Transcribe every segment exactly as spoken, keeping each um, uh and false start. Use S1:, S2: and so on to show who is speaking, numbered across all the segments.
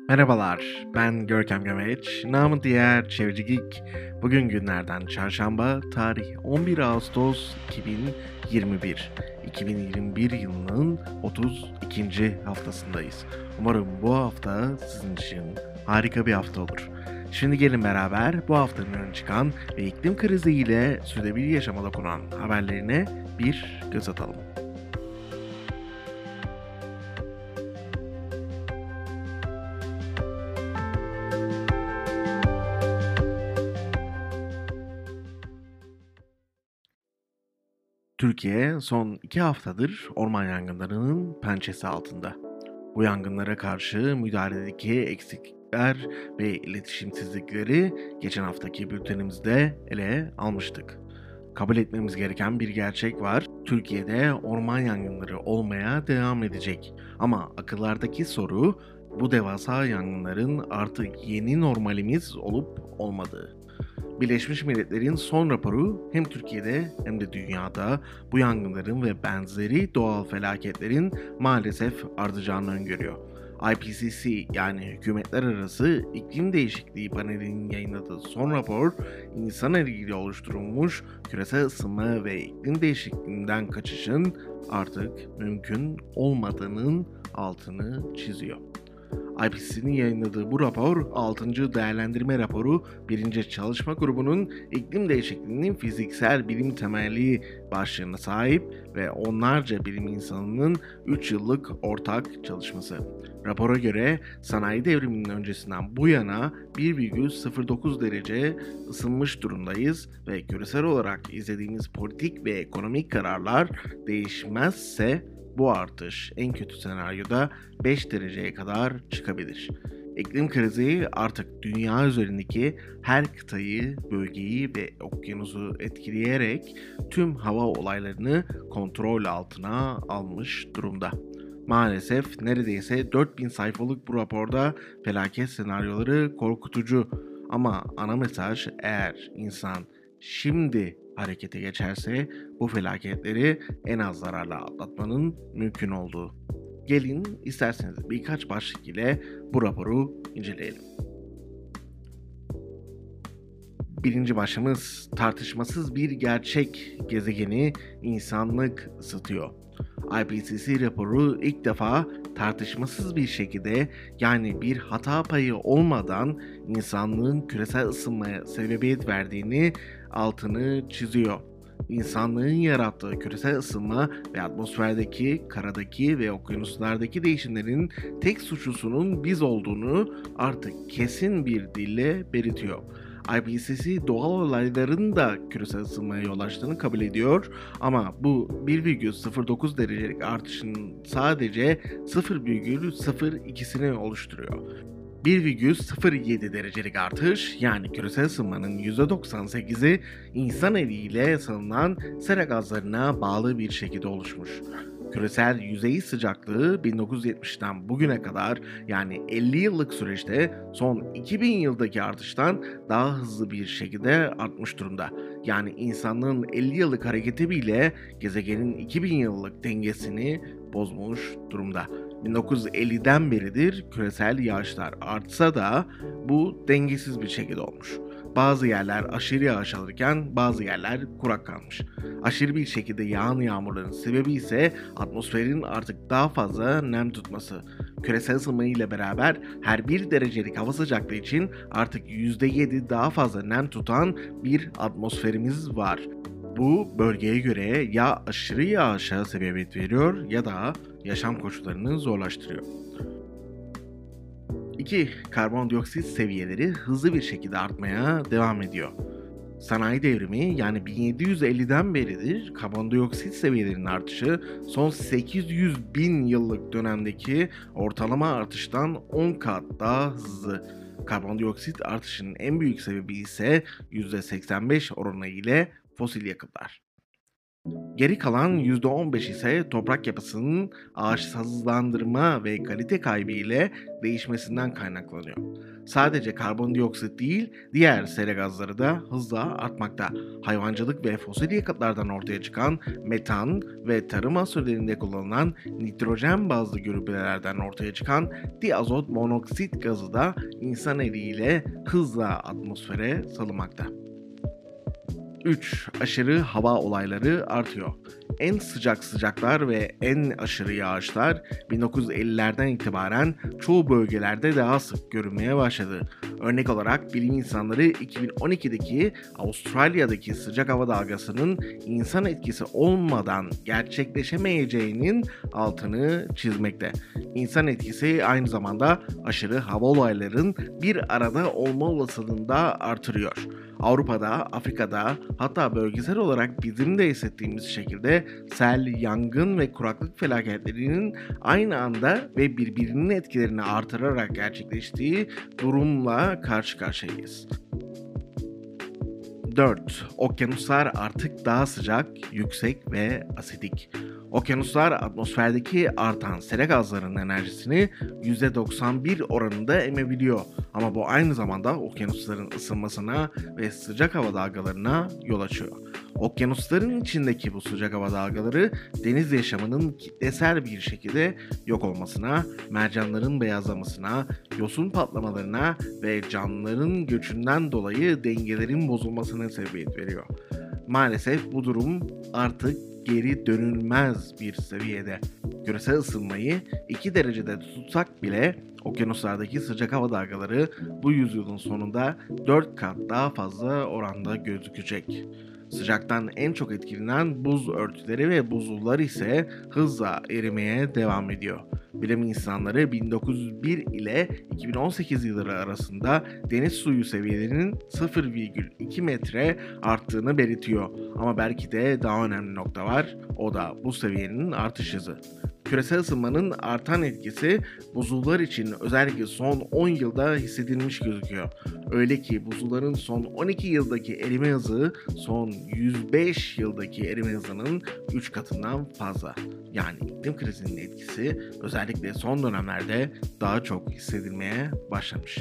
S1: Merhabalar, ben Görkem Gömeç, namı diğer Çevreci Geek. Bugün günlerden çarşamba, tarih on bir Ağustos iki bin yirmi bir. iki bin yirmi bir yılının otuz ikinci haftasındayız. Umarım bu hafta sizin için harika bir hafta olur. Şimdi gelin beraber bu haftanın öne çıkan ve iklim kriziyle sürdürülebilir yaşama dokunan haberlerine bir göz atalım. Türkiye son iki haftadır orman yangınlarının pençesi altında. Bu yangınlara karşı müdahaledeki eksiklikler ve iletişimsizlikleri geçen haftaki bültenimizde ele almıştık. Kabul etmemiz gereken bir gerçek var. Türkiye'de orman yangınları olmaya devam edecek. Ama akıllardaki soru bu devasa yangınların artık yeni normalimiz olup olmadığı. Birleşmiş Milletler'in son raporu hem Türkiye'de hem de dünyada bu yangınların ve benzeri doğal felaketlerin maalesef artacağını öngörüyor. I P C C yani Hükümetler Arası İklim Değişikliği Paneli'nin yayınladığı son rapor, insan eliyle oluşturulmuş küresel ısınma ve iklim değişikliğinden kaçışın artık mümkün olmadığının altını çiziyor. I P C C'nin yayınladığı bu rapor, altıncı değerlendirme raporu birinci Çalışma Grubu'nun iklim değişikliğinin fiziksel bilim temelli başlığına sahip ve onlarca bilim insanının üç yıllık ortak çalışması. Rapora göre sanayi devriminin öncesinden bu yana bir virgül sıfır dokuz derece ısınmış durumdayız ve küresel olarak izlediğimiz politik ve ekonomik kararlar değişmezse bu artış en kötü senaryoda beş dereceye kadar çıkabilir. İklim krizi artık dünya üzerindeki her kıtayı, bölgeyi ve okyanusu etkileyerek tüm hava olaylarını kontrol altına almış durumda. Maalesef neredeyse dört bin sayfalık bu raporda felaket senaryoları korkutucu. Ama ana mesaj, eğer insan şimdi harekete geçerse bu felaketleri en az zararla atlatmanın mümkün olduğu. Gelin isterseniz birkaç başlık ile bu raporu inceleyelim. Birinci başlığımız, tartışmasız bir gerçek, gezegeni insanlık ısıtıyor. I P C C raporu ilk defa tartışmasız bir şekilde, yani bir hata payı olmadan insanlığın küresel ısınmaya sebebiyet verdiğini altını çiziyor. İnsanlığın yarattığı küresel ısınma ve atmosferdeki, karadaki ve okyanuslardaki değişimlerin tek suçlusunun biz olduğunu artık kesin bir dille belirtiyor. I P C C doğal olayların da küresel ısınmaya yol açtığını kabul ediyor ama bu bir virgül sıfır dokuz derecelik artışın sadece sıfır virgül sıfır ikisini oluşturuyor. bir virgül sıfır yedi derecelik artış, yani küresel ısınmanın yüzde doksan sekizi insan eliyle salınan sera gazlarına bağlı bir şekilde oluşmuş. Küresel yüzey sıcaklığı bin dokuz yüz yetmişten bugüne kadar, yani elli yıllık süreçte son iki bin yıldaki artıştan daha hızlı bir şekilde artmış durumda. Yani insanlığın elli yıllık hareketi bile gezegenin iki bin yıllık dengesini bozmuş durumda. bin dokuz yüz elliden beridir küresel yağışlar artsa da bu dengesiz bir şekilde olmuş. Bazı yerler aşırı yağış alırken bazı yerler kurak kalmış. Aşırı bir şekilde yağan yağmurların sebebi ise atmosferin artık daha fazla nem tutması. Küresel ısınma ile beraber her bir derecelik hava sıcaklığı için artık yüzde yedi daha fazla nem tutan bir atmosferimiz var. Bu bölgeye göre ya aşırı yağışa sebebiyet veriyor ya da yaşam koşullarını zorlaştırıyor. iki. Karbondioksit seviyeleri hızlı bir şekilde artmaya devam ediyor. Sanayi devrimi, yani bin yedi yüz elliden beridir karbondioksit seviyelerinin artışı son sekiz yüz bin yıllık dönemdeki ortalama artıştan on kat daha hızlı. Karbondioksit artışının en büyük sebebi ise yüzde seksen beş oranı ile fosil yakıtlar. Geri kalan yüzde on beş ise toprak yapısının ağaçsızlandırma ve kalite kaybı ile değişmesinden kaynaklanıyor. Sadece karbondioksit değil, diğer sera gazları da hızla artmakta. Hayvancılık ve fosil yakıtlardan ortaya çıkan metan ve tarım mahsullerinde kullanılan nitrojen bazlı gübrelerden ortaya çıkan diazot monoksit gazı da insan eliyle hızla atmosfere salınmakta. üç. Aşırı hava olayları artıyor. En sıcak sıcaklar ve en aşırı yağışlar bin dokuz yüz ellilerden itibaren çoğu bölgelerde daha sık görülmeye başladı. Örnek olarak bilim insanları iki bin on ikideki Avustralya'daki sıcak hava dalgasının insan etkisi olmadan gerçekleşemeyeceğinin altını çizmekte. İnsan etkisi aynı zamanda aşırı hava olaylarının bir arada olma olasılığını da artırıyor. Avrupa'da, Afrika'da, hatta bölgesel olarak bizim de hissettiğimiz şekilde sel, yangın ve kuraklık felaketlerinin aynı anda ve birbirinin etkilerini artırarak gerçekleştiği durumla karşı karşıyayız. dört. Okyanuslar artık daha sıcak, yüksek ve asidik. Okyanuslar atmosferdeki artan sera gazlarının enerjisini yüzde doksan bir oranında emebiliyor. Ama bu aynı zamanda okyanusların ısınmasına ve sıcak hava dalgalarına yol açıyor. Okyanusların içindeki bu sıcak hava dalgaları deniz yaşamının kitlesel bir şekilde yok olmasına, mercanların beyazlamasına, yosun patlamalarına ve canlıların göçünden dolayı dengelerin bozulmasına sebebiyet veriyor. Maalesef bu durum artık geri dönülmez bir seviyede. Küresel ısınmayı iki derecede tutsak bile okyanuslardaki sıcak hava dalgaları bu yüzyılın sonunda dört kat daha fazla oranda gözükecek. Sıcaktan en çok etkilenen buz örtüleri ve buzullar ise hızla erimeye devam ediyor. Bilim insanları bin dokuz yüz bir ile iki bin on sekiz yılları arasında deniz suyu seviyelerinin sıfır virgül iki metre arttığını belirtiyor. Ama belki de daha önemli nokta var, o da bu seviyenin artış hızı. Küresel ısınmanın artan etkisi buzullar için özellikle son on yılda hissedilmiş gözüküyor. Öyle ki buzulların son on iki yıldaki erime hızı son yüz beş yıldaki erime hızının üç katından fazla. Yani iklim krizinin etkisi özellikle son dönemlerde daha çok hissedilmeye başlamış.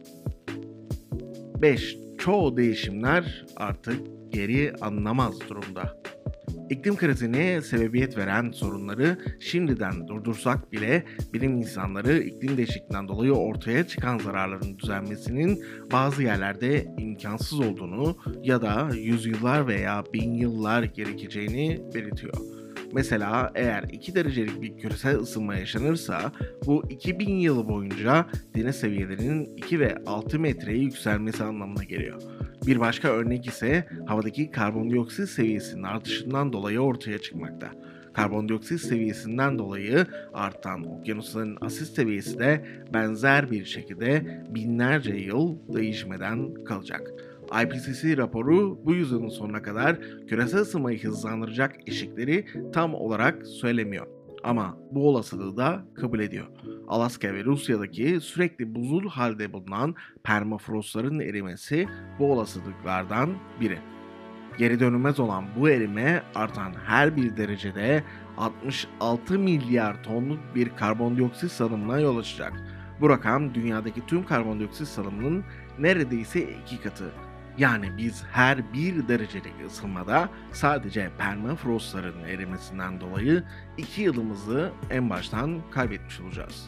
S1: beş. Çoğu değişimler artık geri alınamaz durumda. İklim krizine sebebiyet veren sorunları şimdiden durdursak bile bilim insanları iklim değişikliğinden dolayı ortaya çıkan zararların düzelmesinin bazı yerlerde imkansız olduğunu ya da yüzyıllar veya bin yıllar gerekeceğini belirtiyor. Mesela eğer iki derecelik bir küresel ısınma yaşanırsa bu iki bin yıl boyunca deniz seviyelerinin iki ve altı metreye yükselmesi anlamına geliyor. Bir başka örnek ise havadaki karbondioksit seviyesinin artışından dolayı ortaya çıkmakta. Karbondioksit seviyesinden dolayı artan okyanusların asit seviyesi de benzer bir şekilde binlerce yıl değişmeden kalacak. I P C C raporu bu yüzyılın sonuna kadar küresel ısınmayı hızlandıracak eşikleri tam olarak söylemiyor. Ama bu olasılığı da kabul ediyor. Alaska ve Rusya'daki sürekli buzul halde bulunan permafrostların erimesi bu olasılıklardan biri. Geri dönülmez olan bu erime artan her bir derecede altmış altı milyar tonluk bir karbondioksit salımına yol açacak. Bu rakam dünyadaki tüm karbondioksit salımının neredeyse iki katı. Yani biz her bir derecelik ısınmada sadece permafrostların erimesinden dolayı iki yılımızı en baştan kaybetmiş olacağız.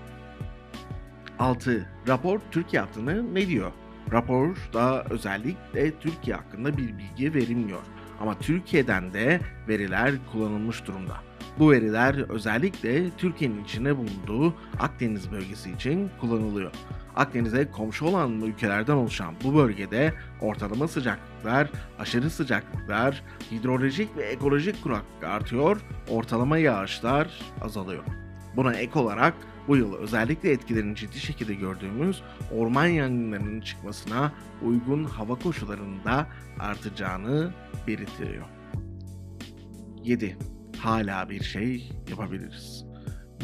S1: altı. Rapor Türkiye hakkında ne diyor? Raporda özellikle Türkiye hakkında bir bilgi verilmiyor. Ama Türkiye'den de veriler kullanılmış durumda. Bu veriler özellikle Türkiye'nin içine bulunduğu Akdeniz bölgesi için kullanılıyor. Akdeniz'e komşu olan ülkelerden oluşan bu bölgede ortalama sıcaklıklar, aşırı sıcaklıklar, hidrolojik ve ekolojik kuraklık artıyor, ortalama yağışlar azalıyor. Buna ek olarak bu yıl özellikle etkilerini ciddi şekilde gördüğümüz orman yangınlarının çıkmasına uygun hava koşullarının da artacağını belirtiyor. yedi. Hala bir şey yapabiliriz.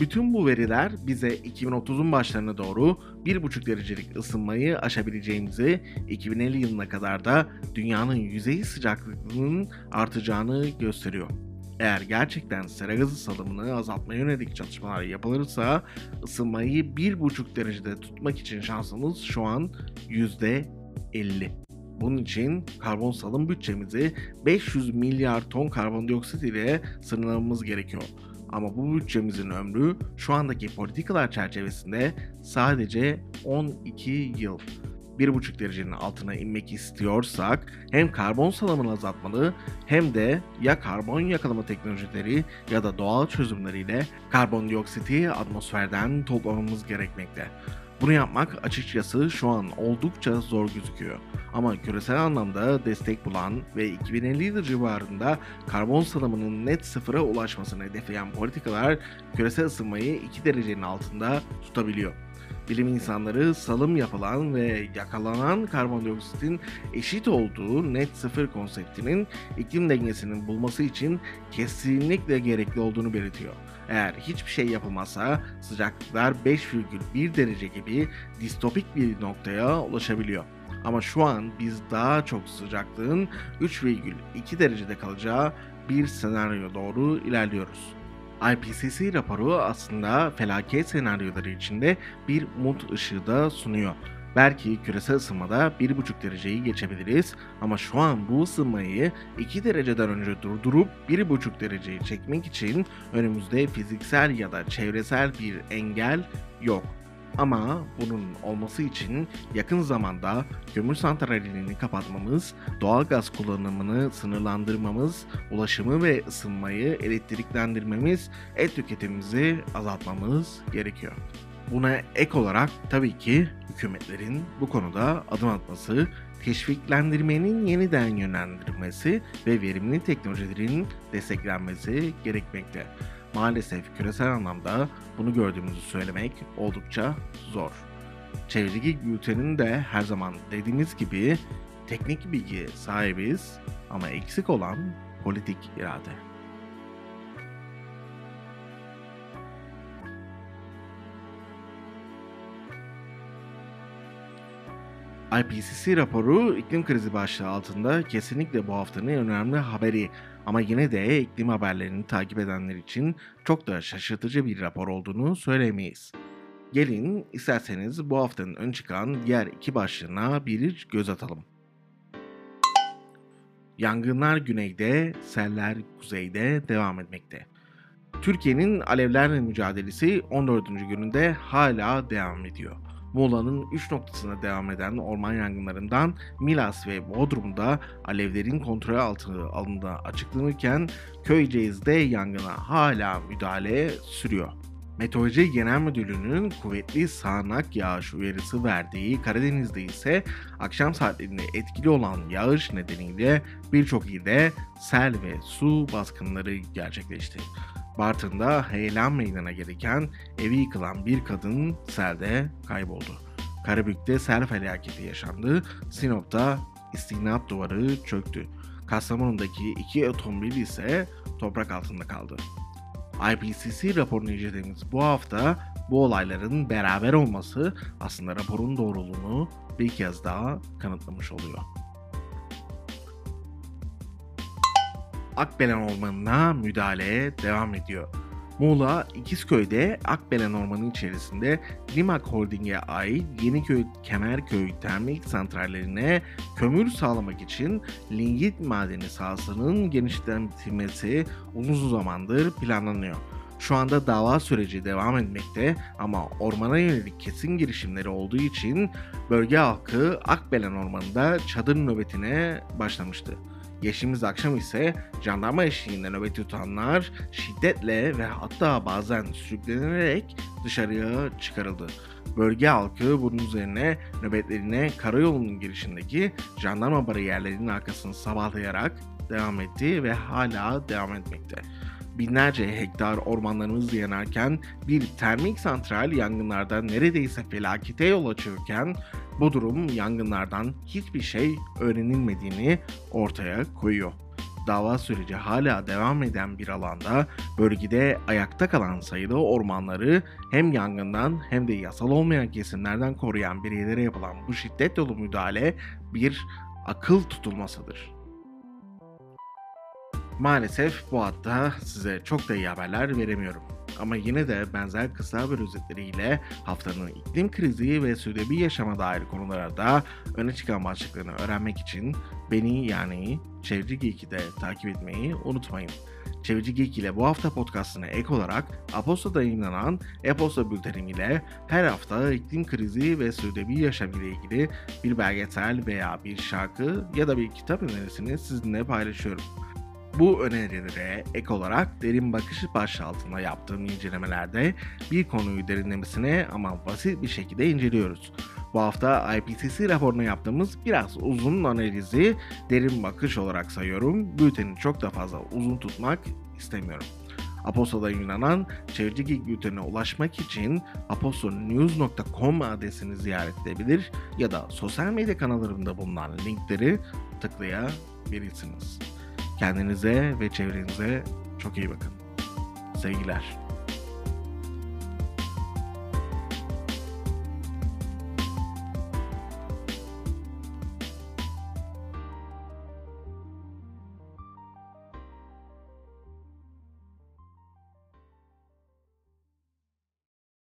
S1: Bütün bu veriler bize iki bin otuzun başlarına doğru bir buçuk derecelik ısınmayı aşabileceğimizi, iki bin elli yılına kadar da dünyanın yüzey sıcaklığının artacağını gösteriyor. Eğer gerçekten sera gazı salımını azaltmaya yönelik çalışmalar yapılırsa ısınmayı bir buçuk derecede tutmak için şansımız şu an yüzde elli. Bunun için karbon salım bütçemizi beş yüz milyar ton karbondioksit ile sınırlamamız gerekiyor. Ama bu bütçemizin ömrü şu andaki politikalar çerçevesinde sadece on iki yıl. bir buçuk derecenin altına inmek istiyorsak hem karbon salımını azaltmalı hem de ya karbon yakalama teknolojileri ya da doğal çözümleriyle karbondioksiti atmosferden toplamamız gerekmekte. Bunu yapmak açıkçası şu an oldukça zor gözüküyor. Ama küresel anlamda destek bulan ve iki bin elli yılı civarında karbon salımının net sıfıra ulaşmasını hedefleyen politikalar küresel ısınmayı iki derecenin altında tutabiliyor. Bilim insanları salım yapılan ve yakalanan karbondioksitin eşit olduğu net sıfır konseptinin iklim dengesinin bulması için kesinlikle gerekli olduğunu belirtiyor. Eğer hiçbir şey yapılmazsa sıcaklıklar beş virgül bir derece gibi distopik bir noktaya ulaşabiliyor. Ama şu an biz daha çok sıcaklığın üç virgül iki derecede kalacağı bir senaryoya doğru ilerliyoruz. I P C C raporu aslında felaket senaryoları içinde bir umut ışığı da sunuyor. Belki küresel ısınmada bir buçuk dereceyi geçebiliriz ama şu an bu ısınmayı iki dereceden önce durdurup bir buçuk dereceyi çekmek için önümüzde fiziksel ya da çevresel bir engel yok. Ama bunun olması için yakın zamanda kömür santrallerini kapatmamız, doğal gaz kullanımını sınırlandırmamız, ulaşımı ve ısınmayı elektriklendirmemiz, et tüketimimizi azaltmamız gerekiyor. Buna ek olarak tabii ki hükümetlerin bu konuda adım atması, teşviklendirmenin yeniden yönlendirilmesi ve verimli teknolojilerin desteklenmesi gerekmekte. Maalesef küresel anlamda bunu gördüğümüzü söylemek oldukça zor. Çevreci bültenin de her zaman dediğimiz gibi teknik bilgi sahibiz ama eksik olan politik irade. I P C C raporu iklim krizi başlığı altında kesinlikle bu haftanın en önemli haberi ama yine de iklim haberlerini takip edenler için çok da şaşırtıcı bir rapor olduğunu söylemeyiz. Gelin isterseniz bu haftanın ön çıkan diğer iki başlığına bir göz atalım. Yangınlar güneyde, seller kuzeyde devam etmekte. Türkiye'nin alevlerle mücadelesi on dördüncü gününde hala devam ediyor. Muğla'nın üç noktasına devam eden orman yangınlarından Milas ve Bodrum'da alevlerin kontrol altına alındığı açıklanırken Köyceğiz'de yangına hala müdahale sürüyor. Meteoroloji Genel Müdürlüğü'nün kuvvetli sağanak yağış uyarısı verdiği Karadeniz'de ise akşam saatlerinde etkili olan yağış nedeniyle birçok ilde sel ve su baskınları gerçekleşti. Bartın'da heyelan meydana gelirken evi yıkılan bir kadın selde kayboldu. Karabük'te sel felaketi yaşandı. Sinop'ta istinap duvarı çöktü. Kastamonu'daki iki otomobil ise toprak altında kaldı. I P C C raporunu incelediğimiz bu hafta bu olayların beraber olması aslında raporun doğruluğunu bir kez daha kanıtlamış oluyor. Akbelen Ormanı'na müdahale devam ediyor. Muğla, İkizköy'de Akbelen Ormanı içerisinde Limak Holding'e ait Yeniköy Kemerköy termik santrallerine kömür sağlamak için lignit madeni sahasının genişletilmesi uzun zamandır planlanıyor. Şu anda dava süreci devam etmekte ama ormana yönelik kesin girişimleri olduğu için bölge halkı Akbelen Ormanı'nda çadır nöbetine başlamıştı. Geçtiğimiz akşam ise jandarma eşliğinde nöbet tutanlar şiddetle ve hatta bazen sürüklenerek dışarıya çıkarıldı. Bölge halkı bunun üzerine nöbetlerine karayolunun girişindeki jandarma bariyerlerinin arkasını sabahlayarak devam etti ve hala devam etmekte. Binlerce hektar ormanlarımız yanarken bir termik santral yangınlardan neredeyse felakete yol açırken bu durum yangınlardan hiçbir şey öğrenilmediğini ortaya koyuyor. dava süreci hala devam eden bir alanda bölgede ayakta kalan sayıda ormanları hem yangından hem de yasal olmayan kesimlerden koruyan bireylere yapılan bu şiddet dolu müdahale bir akıl tutulmasıdır. Maalesef bu hatta size çok da iyi haberler veremiyorum. Ama yine de benzer kısa haber özetleriyle haftanın iklim krizi ve sürdürülebilir yaşama dair konularda öne çıkan başlıklarını öğrenmek için beni yani Çevreci Geek'i de takip etmeyi unutmayın. Çevreci Geek ile bu hafta podcastına ek olarak Aposta'da yayınlanan e-posta bültenim ile her hafta iklim krizi ve sürdürülebilir yaşam ile ilgili bir belgesel veya bir şarkı ya da bir kitap önerisini sizinle paylaşıyorum. Bu önerilere ek olarak derin bakış başlığı altında yaptığım incelemelerde bir konuyu derinlemesine ama basit bir şekilde inceliyoruz. Bu hafta I P C C raporuna yaptığımız biraz uzun analizi derin bakış olarak sayıyorum. Bülteni çok da fazla uzun tutmak istemiyorum. Apostol'da yayınlanan Çevreci Geek bültenine ulaşmak için apostolnews nokta com adresini ziyaret edebilir ya da sosyal medya kanallarımda bulunan linkleri tıklayabilirsiniz. Kendinize ve çevrenize çok iyi bakın. Sevgiler.